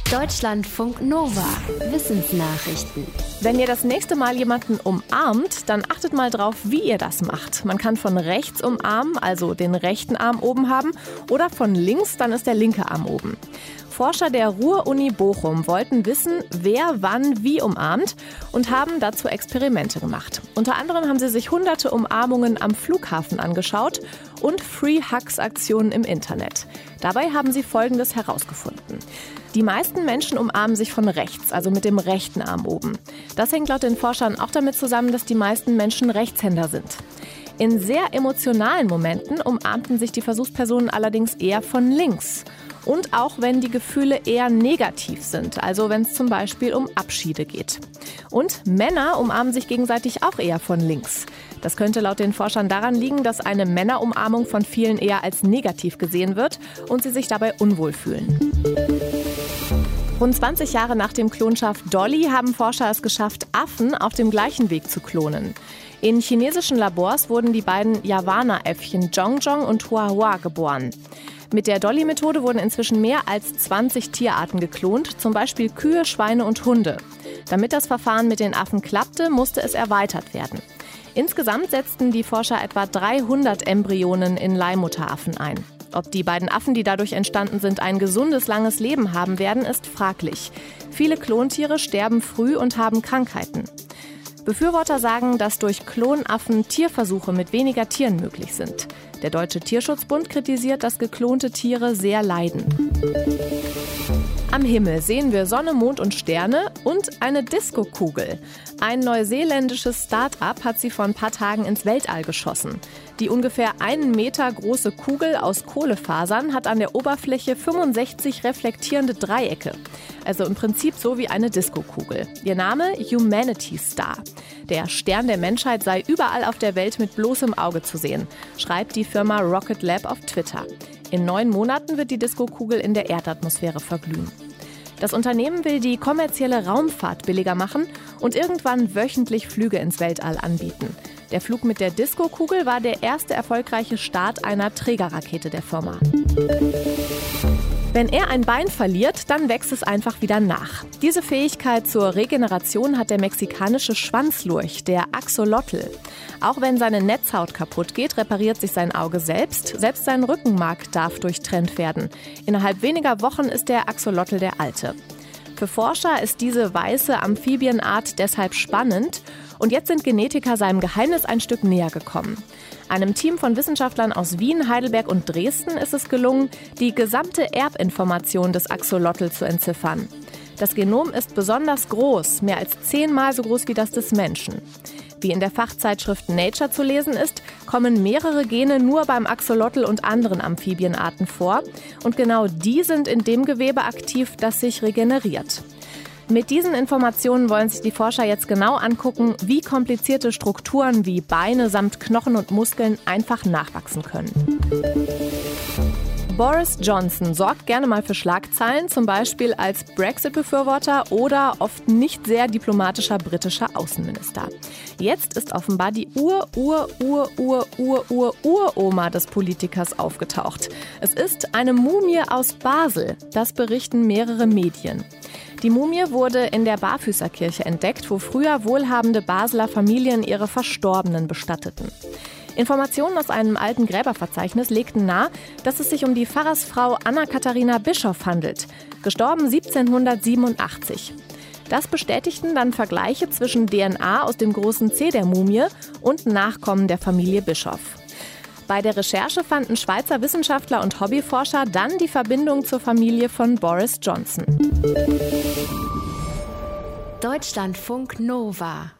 Deutschlandfunk Nova. Wissensnachrichten. Wenn ihr das nächste Mal jemanden umarmt, dann achtet mal drauf, wie ihr das macht. Man kann von rechts umarmen, also den rechten Arm oben haben, oder von links, dann ist der linke Arm oben. Forscher der Ruhr-Uni Bochum wollten wissen, wer wann wie umarmt und haben dazu Experimente gemacht. Unter anderem haben sie sich hunderte Umarmungen am Flughafen angeschaut und Free-Hugs-Aktionen im Internet. Dabei haben sie Folgendes herausgefunden. Die meisten Menschen umarmen sich von rechts, also mit dem rechten Arm oben. Das hängt laut den Forschern auch damit zusammen, dass die meisten Menschen Rechtshänder sind. In sehr emotionalen Momenten umarmten sich die Versuchspersonen allerdings eher von links. Und auch wenn die Gefühle eher negativ sind, also wenn es zum Beispiel um Abschiede geht. Und Männer umarmen sich gegenseitig auch eher von links. Das könnte laut den Forschern daran liegen, dass eine Männerumarmung von vielen eher als negativ gesehen wird und sie sich dabei unwohl fühlen. Rund 20 Jahre nach dem Klonschaf Dolly haben Forscher es geschafft, Affen auf dem gleichen Weg zu klonen. In chinesischen Labors wurden die beiden Javana-Äffchen Jongjong und Huahua geboren. Mit der Dolly-Methode wurden inzwischen mehr als 20 Tierarten geklont, zum Beispiel Kühe, Schweine und Hunde. Damit das Verfahren mit den Affen klappte, musste es erweitert werden. Insgesamt setzten die Forscher etwa 300 Embryonen in Leihmutteraffen ein. Ob die beiden Affen, die dadurch entstanden sind, ein gesundes, langes Leben haben werden, ist fraglich. Viele Klontiere sterben früh und haben Krankheiten. Befürworter sagen, dass durch Klonaffen Tierversuche mit weniger Tieren möglich sind. Der Deutsche Tierschutzbund kritisiert, dass geklonte Tiere sehr leiden. Am Himmel sehen wir Sonne, Mond und Sterne und eine Diskokugel. Ein neuseeländisches Start-up hat sie vor ein paar Tagen ins Weltall geschossen. Die ungefähr 1 Meter große Kugel aus Kohlefasern hat an der Oberfläche 65 reflektierende Dreiecke. Also im Prinzip so wie eine Diskokugel. Ihr Name Humanity Star. Der Stern der Menschheit sei überall auf der Welt mit bloßem Auge zu sehen, schreibt die Firma Rocket Lab auf Twitter. In 9 Monaten wird die Diskokugel in der Erdatmosphäre verglühen. Das Unternehmen will die kommerzielle Raumfahrt billiger machen und irgendwann wöchentlich Flüge ins Weltall anbieten. Der Flug mit der Diskokugel war der erste erfolgreiche Start einer Trägerrakete der Firma. Wenn er ein Bein verliert, dann wächst es einfach wieder nach. Diese Fähigkeit zur Regeneration hat der mexikanische Schwanzlurch, der Axolotl. Auch wenn seine Netzhaut kaputt geht, repariert sich sein Auge selbst. Selbst sein Rückenmark darf durchtrennt werden. Innerhalb weniger Wochen ist der Axolotl der Alte. Für Forscher ist diese weiße Amphibienart deshalb spannend. Und jetzt sind Genetiker seinem Geheimnis ein Stück näher gekommen. Einem Team von Wissenschaftlern aus Wien, Heidelberg und Dresden ist es gelungen, die gesamte Erbinformation des Axolotl zu entziffern. Das Genom ist besonders groß, mehr als 10-mal so groß wie das des Menschen. Wie in der Fachzeitschrift Nature zu lesen ist, kommen mehrere Gene nur beim Axolotl und anderen Amphibienarten vor. Und genau die sind in dem Gewebe aktiv, das sich regeneriert. Mit diesen Informationen wollen sich die Forscher jetzt genau angucken, wie komplizierte Strukturen wie Beine samt Knochen und Muskeln einfach nachwachsen können. Boris Johnson sorgt gerne mal für Schlagzeilen, zum Beispiel als Brexit-Befürworter oder oft nicht sehr diplomatischer britischer Außenminister. Jetzt ist offenbar die Uroma des Politikers aufgetaucht. Es ist eine Mumie aus Basel, das berichten mehrere Medien. Die Mumie wurde in der Barfüßerkirche entdeckt, wo früher wohlhabende Basler Familien ihre Verstorbenen bestatteten. Informationen aus einem alten Gräberverzeichnis legten nahe, dass es sich um die Pfarrersfrau Anna-Katharina Bischoff handelt, gestorben 1787. Das bestätigten dann Vergleiche zwischen DNA aus dem großen Zeh der Mumie und Nachkommen der Familie Bischoff. Bei der Recherche fanden Schweizer Wissenschaftler und Hobbyforscher dann die Verbindung zur Familie von Boris Johnson. Deutschlandfunk Nova.